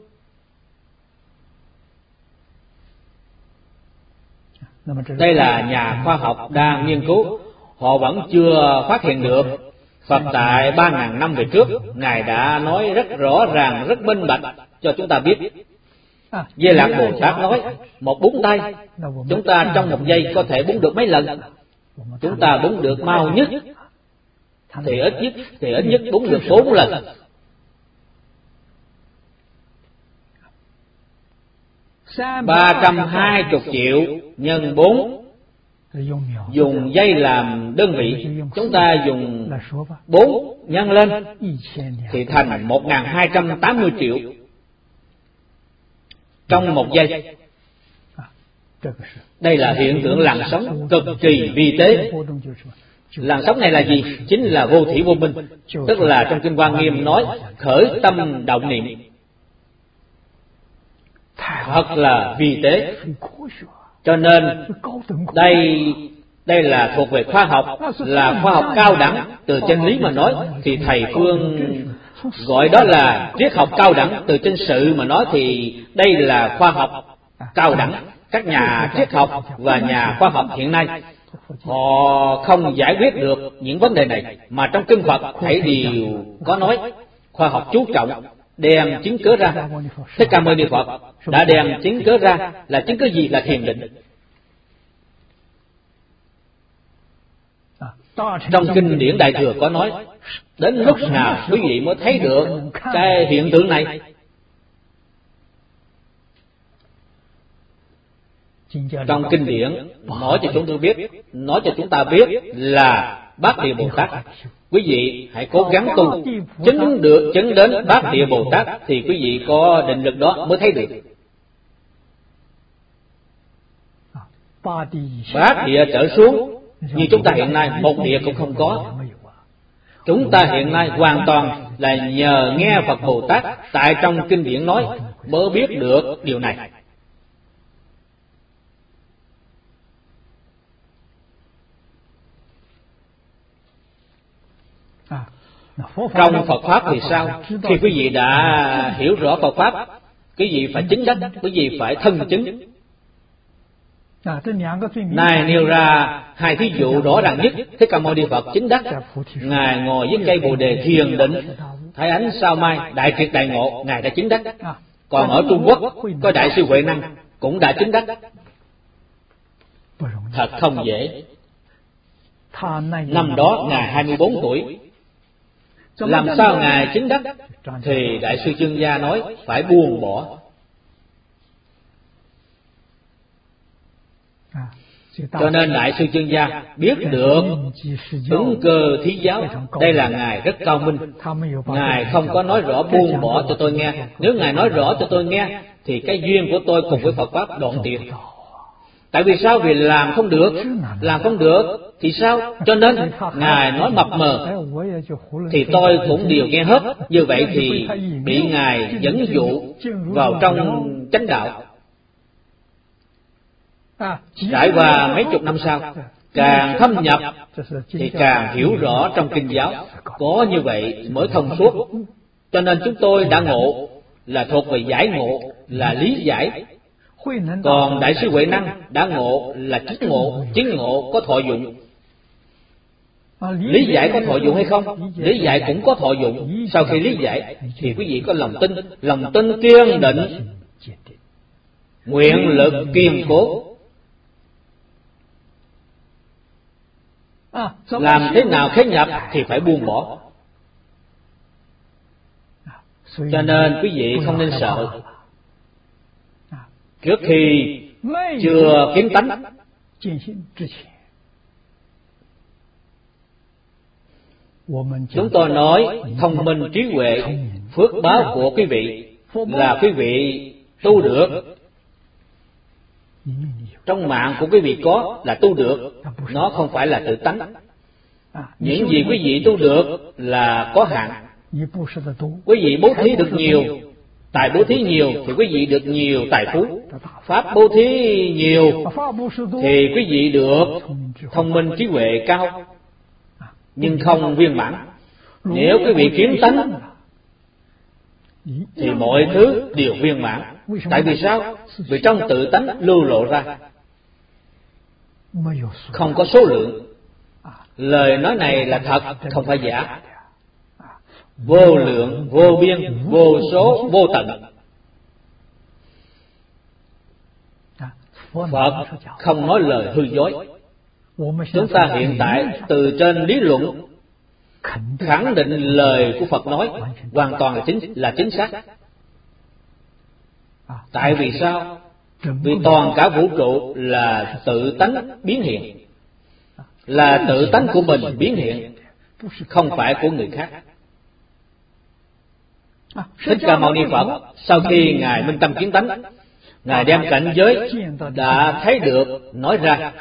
Đây là nhà khoa học đang nghiên cứu, họ vẫn chưa phát hiện được. Phật tại ba ngàn năm về trước, Ngài đã nói rất rõ ràng, rất minh bạch cho chúng ta biết. Di Lạc Bồ Tát nói, một búng tay, chúng ta trong một giây có thể búng được mấy lần? Chúng ta búng được mau nhất thì ít nhất thì ít nhất búng được bốn lần. Ba trăm hai mươi triệu nhân bốn, dùng giây làm đơn vị, chúng ta dùng bốn nhân lên thì thành một nghìn hai trăm tám mươi triệu trong một giây. Đây là hiện tượng làn sóng cực kỳ vi tế. Làn sóng này là gì? Chính là vô thủy vô minh, tức là trong kinh Hoa Nghiêm nói khởi tâm động niệm. Thật là vi tế. Cho nên đây đây là thuộc về khoa học, là khoa học cao đẳng. Từ chân lý mà nói thì thầy Phương gọi đó là triết học cao đẳng. Từ trên sự mà nói thì đây là khoa học cao đẳng. Các nhà triết học và nhà khoa học hiện nay họ không giải quyết được những vấn đề này, mà trong kinh Phật thảy đều có nói. Khoa học chú trọng đem chứng cớ ra. Thích Ca Mâu Ni Phật đã đem chứng cớ ra là chứng cớ gì? Là thiền định. Trong kinh điển Đại Thừa có nói, đến lúc nào quý vị mới thấy được cái hiện tượng này? Trong kinh điển nói cho chúng tôi biết, nói cho chúng ta biết là Bát Địa Bồ Tát. Quý vị hãy cố gắng tu, chứng được chứng đến Bát Địa Bồ Tát thì quý vị có định lực đó mới thấy được. Bát địa trở xuống như chúng ta hiện nay một địa cũng không có. Chúng ta hiện nay hoàn toàn là nhờ nghe Phật Bồ Tát tại trong kinh điển nói mới biết được điều này. Trong Phật Pháp thì sao? Khi quý vị đã hiểu rõ Phật Pháp, quý vị phải chứng đắc, quý vị phải thân chứng. Này nêu ra hai thí dụ rõ ràng nhất. Thích Ca Mâu Ni Phật chứng đắc, Ngài ngồi dưới cây Bồ Đề thiền định, thấy ánh sao mai, đại triệt đại ngộ, Ngài đã chứng đắc. Còn ở Trung Quốc có Đại sư Huệ Năng cũng đã chứng đắc. Thật không dễ. Năm đó Ngài hai mươi bốn tuổi. Làm sao Ngài chứng đắc? Thì Đại sư Chương Gia nói phải buông bỏ. Cho nên Đại sư Chương Gia biết được ứng cơ thí giáo, đây là Ngài rất cao minh. Ngài không có nói rõ buông bỏ cho tôi nghe. Nếu Ngài nói rõ cho tôi nghe thì cái duyên của tôi cùng với Phật Pháp đoạn tuyệt. Tại vì sao? Vì làm không được. Làm không được thì sao? Cho nên Ngài nói mập mờ thì tôi cũng đều nghe hết. Như vậy thì bị Ngài dẫn dụ vào trong chánh đạo. Trải qua mấy chục năm sau, càng thâm nhập thì càng hiểu rõ trong kinh giáo. Có như vậy mới thông suốt. Cho nên chúng tôi đã ngộ là thuộc về giải ngộ, là lý giải. Còn Đại sư Huệ Năng đã ngộ là chứng ngộ. Chứng ngộ có thọ dụng. Lý giải có thọ dụng hay không? Lý giải cũng có thọ dụng. Sau khi lý giải thì quý vị có lòng tin. Lòng tin kiên định, nguyện lực kiên cố. Làm thế nào khế nhập thì phải buông bỏ. Cho nên quý vị không nên sợ. Trước khi chưa kiến tánh, chúng tôi nói thông minh trí huệ, phước báo của quý vị là quý vị tu được. Trong mạng của quý vị có là tu được, nó không phải là tự tánh. Những gì quý vị tu được là có hạn. Quý vị bố thí được nhiều, tài bố thí nhiều thì quý vị được nhiều tài phú. Pháp bố thí nhiều thì quý vị được thông minh trí huệ cao, nhưng không viên mãn. Nếu quý vị kiến tánh thì mọi thứ đều viên mãn. Tại vì sao? Vì trong tự tánh lưu lộ ra, không có số lượng. Lời nói này là thật, không phải giả. Vô lượng, vô biên, vô số, vô tận. Phật không nói lời hư dối. Chúng ta hiện tại từ trên lý luận khẳng định lời của Phật nói hoàn toàn là chính là chính xác. Tại vì sao? Vì toàn cả vũ trụ là tự tánh biến hiện, là tự tánh của mình biến hiện, không phải của người khác. Thích Ca Mâu Ni Phật sau khi Ngài minh tâm kiến tánh, Ngài đem cảnh giới đã thấy được nói ra.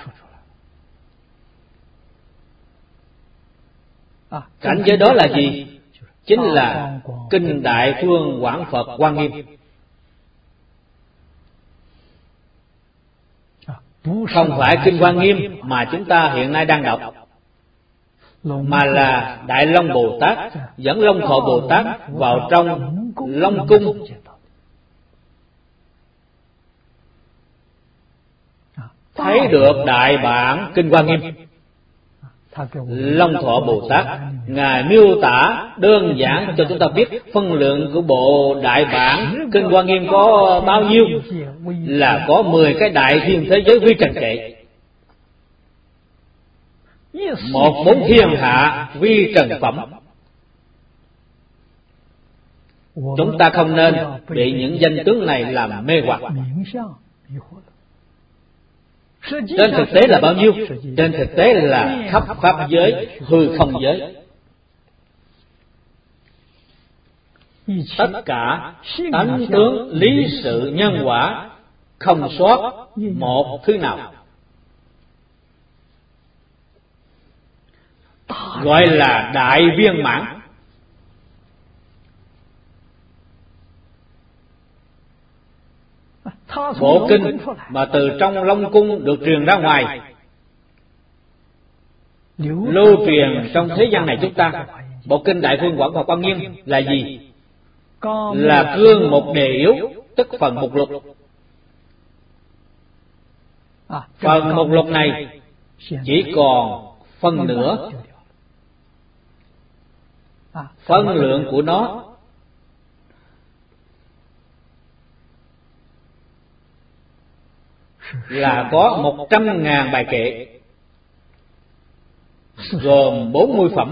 Cảnh giới đó là gì? Chính là Kinh Đại Phương Quảng Phật Hoa Nghiêm. Không phải Kinh Hoa Nghiêm mà chúng ta hiện nay đang đọc. mà là Đại Long Bồ Tát dẫn Long Thọ Bồ Tát vào trong Long Cung. Thấy được đại bản Kinh Hoa Nghiêm. Long Thọ Bồ Tát Ngài miêu tả đơn giản cho chúng ta biết phân lượng của bộ đại bản Kinh Hoa Nghiêm có bao nhiêu, là có mười cái đại thiên thế giới vi trần kệ, một bốn thiên hạ vi trần phẩm. Chúng ta không nên bị những danh tướng này làm mê hoặc. Trên thực tế là bao nhiêu? Trên thực tế là khắp pháp giới, hư không giới. Tất cả tánh tướng, lý sự, nhân quả, không sót một thứ nào, gọi là đại viên mãn. Bộ kinh mà từ trong Long Cung được truyền ra ngoài, lưu truyền trong thế gian này chúng ta. Bộ kinh Đại Phương Quảng Hòa Quan Nghiêm là gì? Là cương mục đề yếu, tức phần mục lục. Phần mục lục này chỉ còn phân nửa. Phân lượng của nó là có một trăm ngàn bài kệ, gồm bốn mươi phẩm.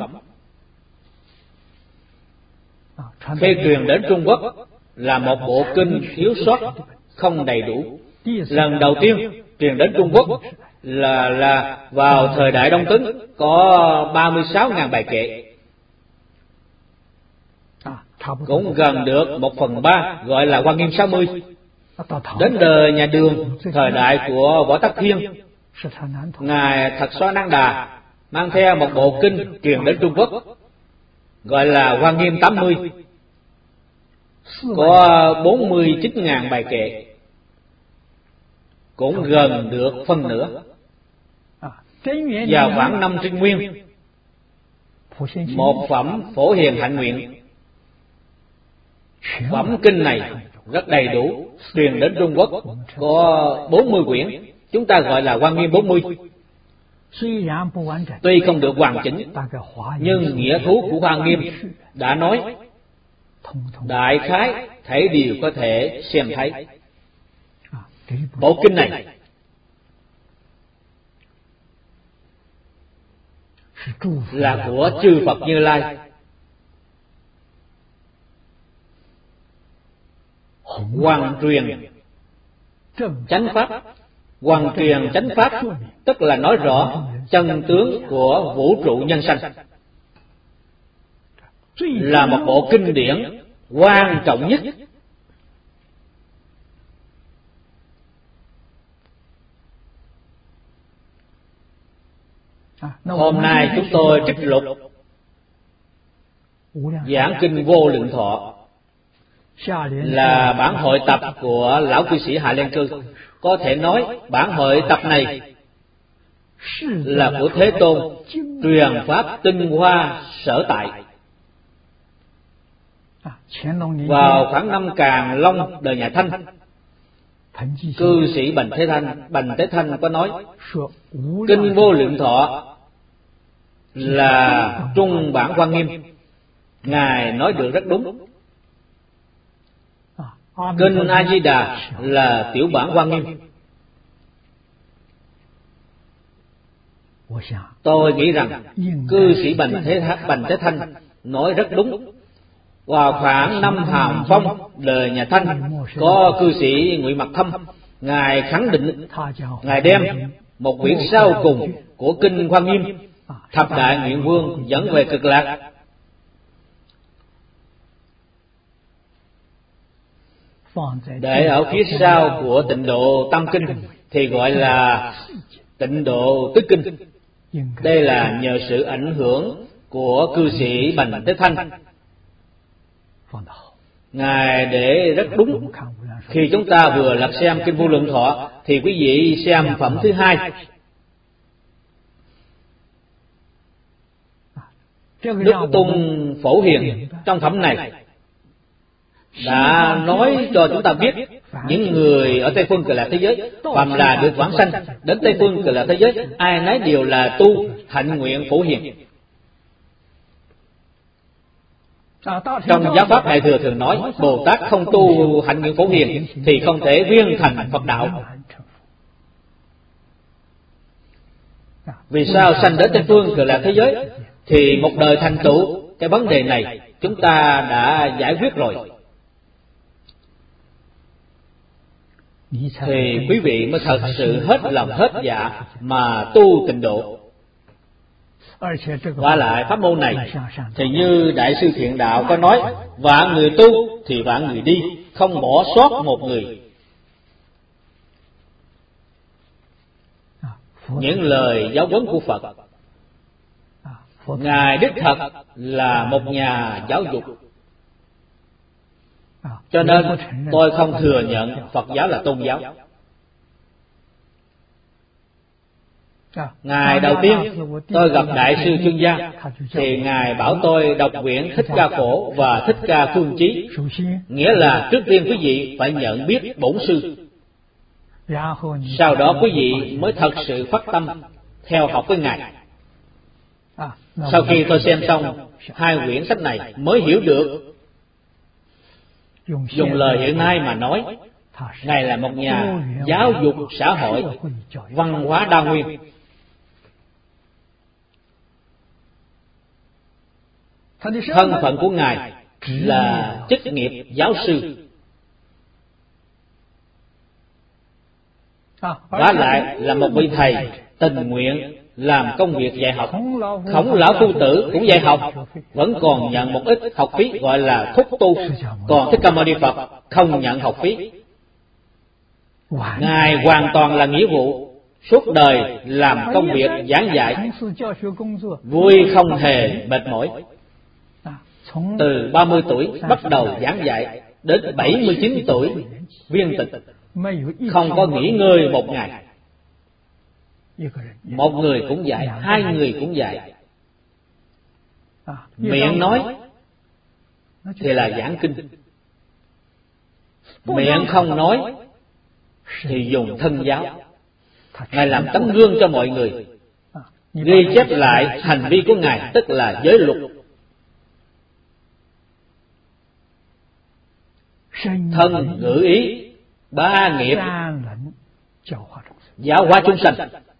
Khi truyền đến Trung Quốc là một bộ kinh thiếu sót, không đầy đủ. Lần đầu tiên truyền đến Trung Quốc là là vào thời Đại Đông Tấn, có ba mươi sáu ngàn bài kệ, cũng gần được một phần ba, gọi là Hoa Nghiêm sáu mươi. Đến đời nhà Đường, thời đại của Võ Tắc Thiên, Ngài Thật Xoa Năng Đà mang theo một bộ kinh truyền đến Trung Quốc, gọi là Hoa Nghiêm tám mươi, có bốn mươi chín ngàn bài kệ, cũng gần được phân nửa. Vào khoảng năm Trinh Nguyên, một phẩm Phổ Hiền Hạnh Nguyện. Phẩm kinh này rất đầy đủ, truyền đến Trung Quốc có bốn mươi quyển, chúng ta gọi là Hoa Nghiêm bốn mươi. Tuy không được hoàn chỉnh, nhưng nghĩa thú của Hoa Nghiêm đã nói đại khái thể đều có thể xem thấy. Bộ kinh này là của chư Phật Như Lai, hoàn truyền chánh pháp. Hoàn truyền chánh pháp tức là nói rõ chân tướng của vũ trụ nhân sanh, là một bộ kinh điển quan trọng nhất. Hôm nay chúng tôi trích lục giảng kinh Vô Lượng Thọ, là bản hội tập của lão cư sĩ Hạ Liên Cư. Có thể nói bản hội tập này là của Thế Tôn truyền pháp tinh hoa sở tại. Vào khoảng năm Càn Long đời nhà Thanh, cư sĩ Bành Thế Thanh Bành Thế Thanh có nói kinh Vô Lượng Thọ là trung bản Hoa Nghiêm. Ngài nói được rất đúng. Kinh A Di Đà là tiểu bản Hoa Nghiêm. Tôi nghĩ rằng cư sĩ Bành Thế Bành Thế Thanh nói rất đúng. Vào khoảng năm Hàm Phong đời nhà Thanh, có cư sĩ Ngụy Mặc Thâm, ngài khẳng định ngài đem một quyển sau cùng của kinh Hoa Nghiêm, Thập Đại Nguyện Vương dẫn về Cực Lạc, để ở phía sau của Tịnh Độ Tâm Kinh thì gọi là Tịnh Độ Tức Kinh. Đây là nhờ sự ảnh hưởng của cư sĩ Bành Thế Thanh. Ngài để rất đúng. Khi chúng ta vừa lật xem kinh Vô Lượng Thọ thì quý vị xem phẩm thứ hai. Đức Tung Phổ Hiền trong phẩm này đã nói cho chúng ta biết những người ở Tây Phương Cực Lạc thế giới phàm là được vãng sanh đến Tây Phương Cực Lạc thế giới, ai nấy đều là tu hạnh nguyện phổ hiền. Trong giáo pháp Đại Thừa thường nói Bồ Tát không tu hạnh nguyện phổ hiền thì không thể viên thành Phật đạo. Vì sao sanh đến Tây Phương Cực Lạc thế giới thì một đời thành tựu? Cái vấn đề này chúng ta đã giải quyết rồi, thì quý vị mới thật sự hết lòng hết dạ mà tu tịnh độ. Qua lại pháp môn này thì như Đại sư Thiện Đạo có nói, vạn người tu thì vạn người đi, không bỏ sót một người. Những lời giáo huấn của Phật, Ngài đích thật là một nhà giáo dục, cho nên tôi không thừa nhận Phật giáo là tôn giáo. Ngày đầu tiên tôi gặp Đại sư Chương Gia thì Ngài bảo tôi đọc quyển Thích Ca Phổ và Thích Ca Phương Chí, nghĩa là trước tiên quý vị phải nhận biết bổn sư, sau đó quý vị mới thật sự phát tâm theo học với Ngài. Sau khi tôi xem xong hai quyển sách này mới hiểu được, dùng lời hiện nay mà nói, Ngài là một nhà giáo dục xã hội, văn hóa đa nguyên. Thân phận của Ngài là chức nghiệp giáo sư, vả lại là một vị thầy tình nguyện làm công việc dạy học. Khổng Lão Phu Tử cũng dạy học, vẫn còn nhận một ít học phí gọi là thúc tu. Còn Thích Ca Mâu Ni Phật không nhận học phí. Ngài hoàn toàn là nghĩa vụ, suốt đời làm công việc giảng dạy, vui không hề mệt mỏi. Từ ba mươi tuổi bắt đầu giảng dạy đến bảy mươi chín tuổi viên tịch, không có nghỉ ngơi một ngày. Một người cũng dạy, hai người cũng dạy. Miệng nói thì là giảng kinh, miệng không nói thì dùng thân giáo. Ngài làm tấm gương cho mọi người, ghi chép lại hành vi của Ngài, tức là giới luật. Thân ngữ ý ba nghiệp giáo hóa chúng sanh.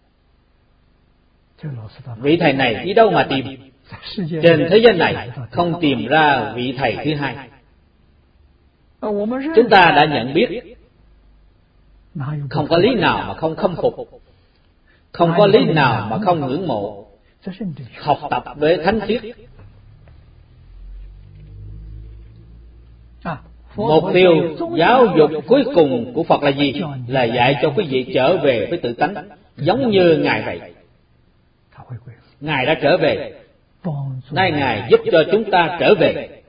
Vị thầy này đi đâu mà tìm? Trên thế giới này không tìm ra vị thầy thứ hai. Chúng ta đã nhận biết, không có lý nào mà không khâm phục, không có lý nào mà không ngưỡng mộ, học tập với thánh khiết. Mục tiêu giáo dục cuối cùng của Phật là gì? Là dạy cho quý vị trở về với tự tánh, giống như Ngài vậy. Ngài đã trở về, nay Ngài giúp cho chúng ta trở về.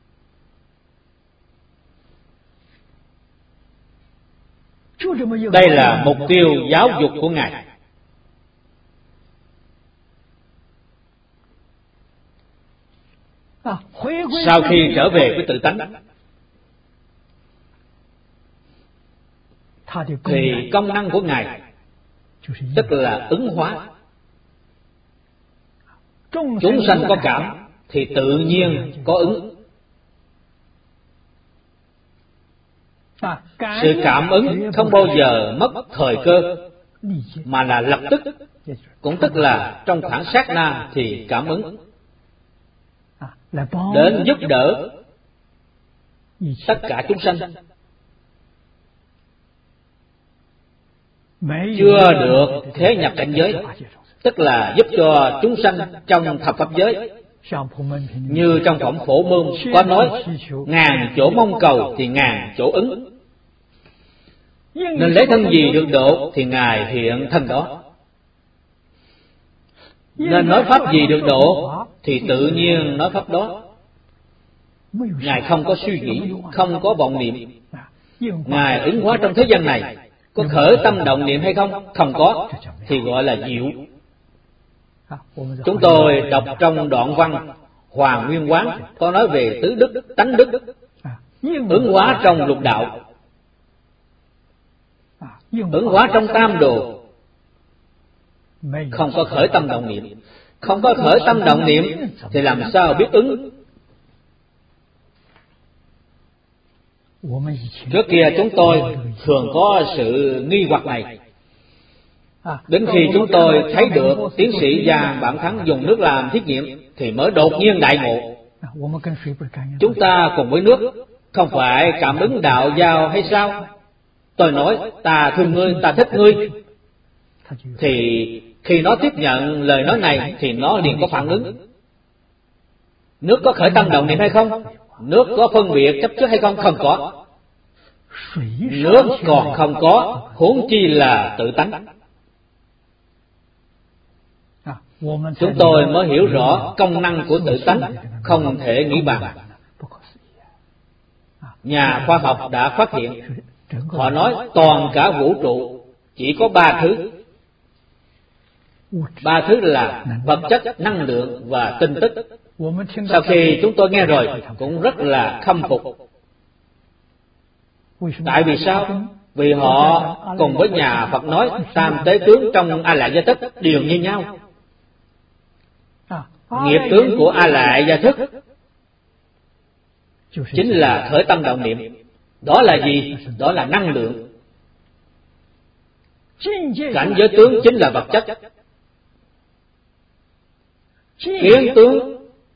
Đây là mục tiêu giáo dục của Ngài. Sau khi trở về với tự tánh thì công năng của Ngài tức là ứng hóa. Chúng sanh có cảm thì tự nhiên có ứng. Sự cảm ứng không bao giờ mất thời cơ, mà là lập tức, cũng tức là trong khoảng sát na thì cảm ứng, đến giúp đỡ tất cả chúng sanh. Chưa được thế nhập cảnh giới, tức là giúp cho chúng sanh trong thập pháp giới. Như trong phẩm Phổ Môn có nói, ngàn chỗ mong cầu thì ngàn chỗ ứng. Nên lấy thân gì được độ thì Ngài hiện thân đó. Nên nói pháp gì được độ thì tự nhiên nói pháp đó. Ngài không có suy nghĩ, không có vọng niệm. Ngài ứng hóa trong thế gian này, có khởi tâm động niệm hay không? Không có, thì gọi là diệu. Chúng tôi đọc trong đoạn văn Hoàng Nguyên Quán có nói về tứ đức, tánh đức, ứng hóa trong lục đạo, ứng hóa trong tam đồ. Không có khởi tâm động niệm, không có khởi tâm động niệm thì làm sao biết ứng? Trước kia chúng tôi thường có sự nghi hoặc này. Đến khi chúng tôi thấy được tiến sĩ Giang Bản Thắng dùng nước làm thí nghiệm thì mới đột nhiên đại ngộ. Chúng ta cùng với nước không phải cảm ứng đạo giao hay sao? Tôi nói ta thương ngươi, ta thích ngươi, thì khi nó tiếp nhận lời nói này thì nó liền có phản ứng. Nước có khởi tâm động niệm hay không? Nước có phân biệt chấp trước hay không? Không có. Nước còn không có, huống chi là tự tánh. Chúng tôi mới hiểu rõ công năng của tự tánh không thể nghĩ bàn. Nhà khoa học đã phát hiện, họ nói toàn cả vũ trụ chỉ có ba thứ. Ba thứ là vật chất, năng lượng và tinh tức. Sau khi chúng tôi nghe rồi cũng rất là khâm phục. Tại vì sao? Vì họ cùng với nhà Phật nói tam tế tướng trong A Lại Gia Thức đều như nhau. Nghiệp tướng của A Lại Gia Thức chính là khởi tâm động niệm. Đó là gì? Đó là năng lượng. Cảnh giới tướng chính là vật chất. Kiến tướng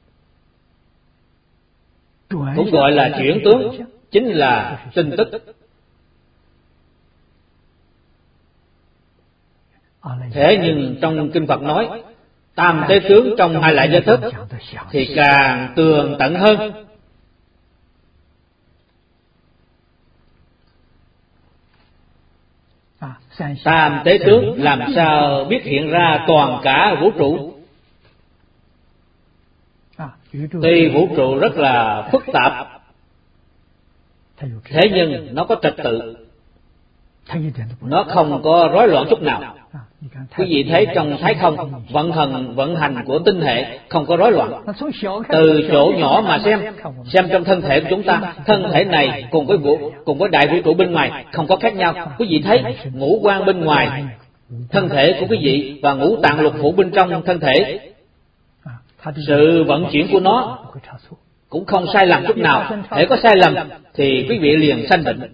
cũng gọi là chuyển tướng, chính là tinh tức. Thế nhưng trong Kinh Phật nói tam tế tướng trong A Lại Gia Thức thì càng tường tận hơn. Tam tế tướng làm sao biết hiện ra toàn cả vũ trụ? Tuy vũ trụ rất là phức tạp, thế nhưng nó có trật tự, nó không có rối loạn chút nào. Quý vị thấy trong Thái Không, vận hành vận hành của tinh hệ không có rối loạn. Từ chỗ nhỏ mà xem, xem trong thân thể của chúng ta, thân thể này cùng với vũ, cùng với đại vũ trụ bên ngoài không có khác nhau. Quý vị thấy ngũ quan bên ngoài thân thể của quý vị và ngũ tạng lục phủ bên trong thân thể, sự vận chuyển của nó cũng không sai lầm chút nào. Hễ có sai lầm thì quý vị liền sanh bệnh.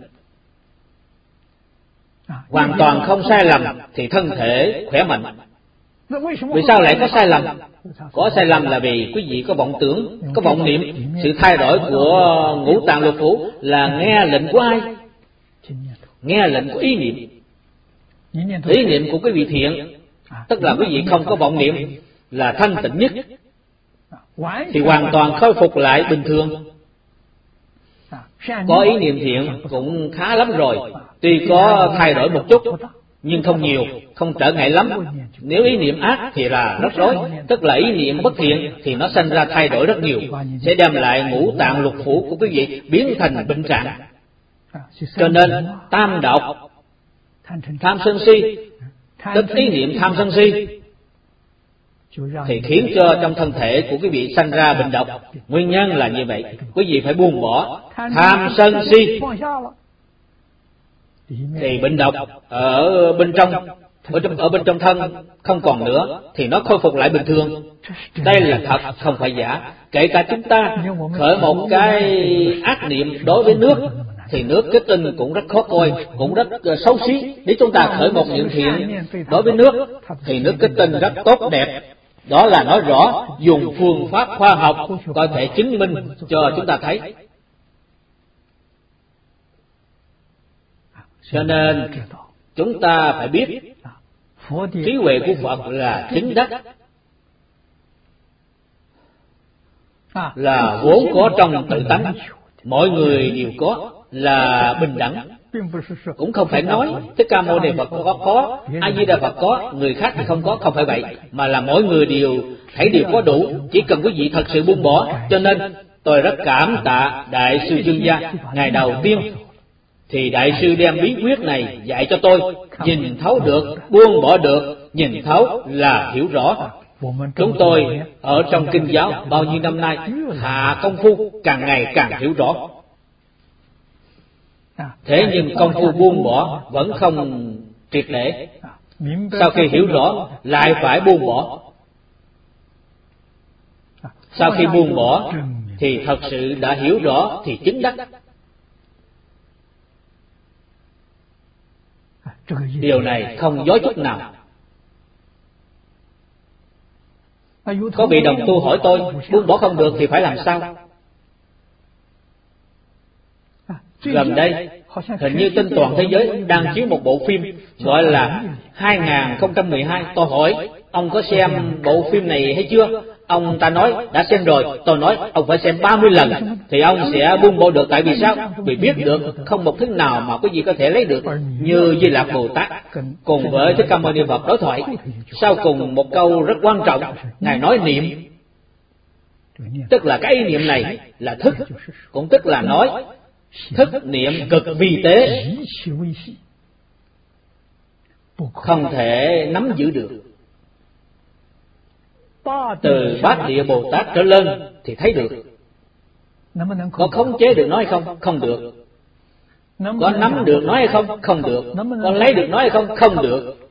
Hoàn toàn không sai lầm thì thân thể khỏe mạnh. Vì sao lại có sai lầm? Có sai lầm là vì quý vị có vọng tưởng, có vọng niệm. Sự thay đổi của ngũ tạng lục phủ là nghe lệnh của ai? Nghe lệnh của ý niệm. Ý niệm của quý vị thiện, tức là quý vị không có vọng niệm, là thanh tịnh nhất, thì hoàn toàn khôi phục lại bình thường. Có ý niệm thiện cũng khá lắm rồi, tuy có thay đổi một chút nhưng không nhiều, không trở ngại lắm. Nếu ý niệm ác thì là rất rối, tức là ý niệm bất thiện thì nó sinh ra thay đổi rất nhiều, sẽ đem lại ngũ tạng lục phủ của quý vị biến thành bệnh trạng. Cho nên tam đạo tham sân si, tức ý niệm tham sân si, thì khiến cho trong thân thể của quý vị sanh ra bệnh độc. Nguyên nhân là như vậy. Quý vị phải buông bỏ tham sân si, thì bệnh độc ở bên trong, ở trong, ở bên trong thân không còn nữa, thì nó khôi phục lại bình thường. Đây là thật, không phải giả. Kể cả chúng ta khởi một cái ác niệm đối với nước, thì nước kết tinh cũng rất khó coi, cũng rất xấu xí. Nếu chúng ta khởi một niệm thiện đối với nước, thì nước kết tinh rất tốt đẹp. Đó là nói rõ dùng phương pháp khoa học có thể chứng minh cho chúng ta thấy. Cho nên chúng ta phải biết trí huệ của Phật là chính đắc, là vốn có trong tự tánh, mọi người đều có, là bình đẳng. Cũng không phải nói Thích Ca Mâu Ni Phật có có, A Di Đà Phật có, người khác thì không có, không phải vậy, mà là mỗi người đều thấy đều có đủ, chỉ cần quý vị thật sự buông bỏ. Cho nên tôi rất cảm tạ Đại sư Dương Gia. Ngày đầu tiên thì Đại sư đem bí quyết này dạy cho tôi, nhìn thấu được, buông bỏ được. Nhìn thấu là hiểu rõ, Chúng tôi ở trong kinh giáo bao nhiêu năm nay hạ công phu càng ngày càng hiểu rõ. Thế nhưng công phu buông bỏ vẫn không triệt để. Sau khi hiểu rõ lại phải buông bỏ. Sau khi buông bỏ thì thật sự đã hiểu rõ thì chứng đắc. Điều này không dối chút nào. Có vị đồng tu hỏi tôi, buông bỏ không được thì phải làm sao? Gần đây, hình như trên toàn thế giới đang chiếu một bộ phim gọi là hai không một hai. Tôi hỏi, ông có xem bộ phim này hay chưa? Ông ta nói, đã xem rồi. Tôi nói, ông phải xem ba mươi lần, thì ông sẽ buông bỏ được. Tại vì sao? Vì biết được không một thứ nào mà quý vị có thể lấy được như Di Lạc Bồ Tát cùng với Thích Ca Mâu Ni Phật đối thoại. Sau cùng một câu rất quan trọng, Ngài nói niệm. Tức là cái ý niệm này là thức, cũng tức là nói thức niệm cực vi tế, không thể nắm giữ được. Từ Bát Địa Bồ Tát trở lên thì thấy được. Có khống chế được nói hay không? Không được. Có nắm được nói hay không? Không được. Có lấy được nói hay không? Không được.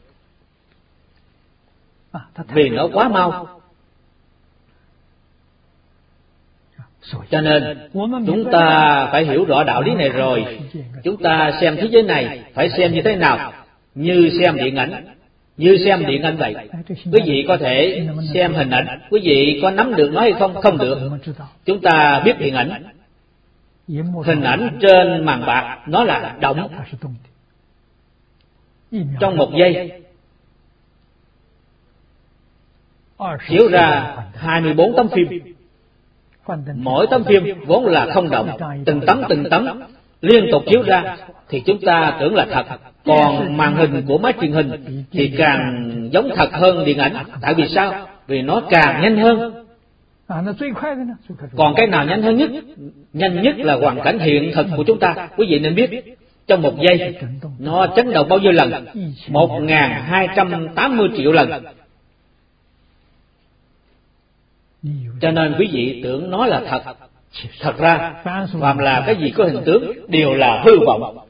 Vì nó quá mau. Cho nên chúng ta phải hiểu rõ đạo lý này rồi. Chúng ta xem thế giới này phải xem như thế nào? Như xem điện ảnh. Như xem điện ảnh vậy. Quý vị có thể xem hình ảnh. Quý vị có nắm được nói hay không? Không được. Chúng ta biết điện ảnh. Hình ảnh trên màn bạc nó là động. Trong một giây chiếu ra hai mươi bốn tấm phim. Mỗi tấm phim vốn là không động, từng tấm từng tấm liên tục chiếu ra thì chúng ta tưởng là thật. Còn màn hình của máy truyền hình thì càng giống thật hơn điện ảnh. Tại vì sao? Vì nó càng nhanh hơn. Còn cái nào nhanh hơn nhất? Nhanh nhất là hoàn cảnh hiện thực của chúng ta. Quý vị nên biết, trong một giây nó chấn động bao nhiêu lần? Một nghìn hai trăm tám mươi triệu lần. Cho nên quý vị tưởng nó là thật. Thật ra, phàm là cái gì có hình tướng đều là hư vọng.